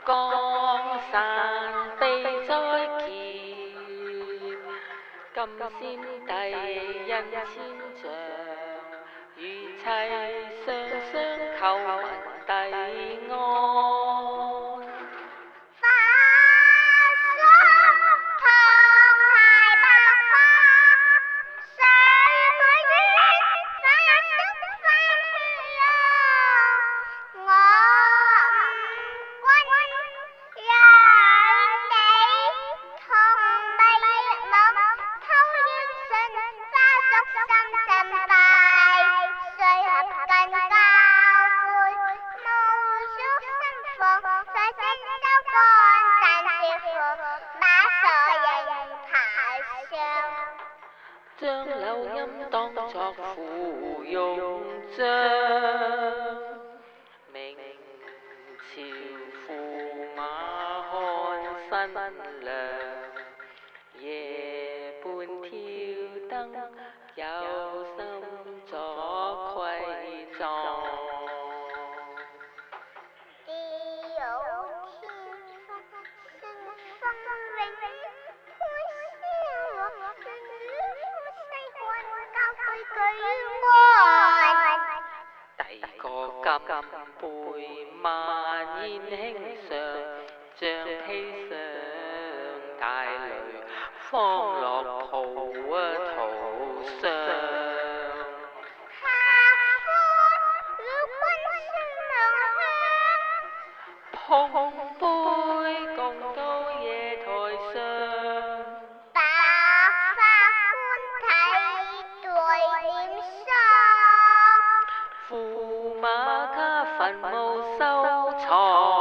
江山悲哉劫，今先帝恩千丈，与妻双双叩问帝安。 花霜唐太白花，谁可愿再生翻去呀？我唔君讓你同悲樂，偷冤信家屬深深拜，雖合更交會，無數新婦在先收乾但是父，把所人排上。 將柳陰當作芙蓉帳，明朝駙馬看新娘，夜半挑燈有心作窺狀。 地有天荒，盛風永，潘蕭落，與夫西君交配舉案。 第個金杯萬宴輕上，將披上大雷方落途上。 下歡與君書兩香， 碰杯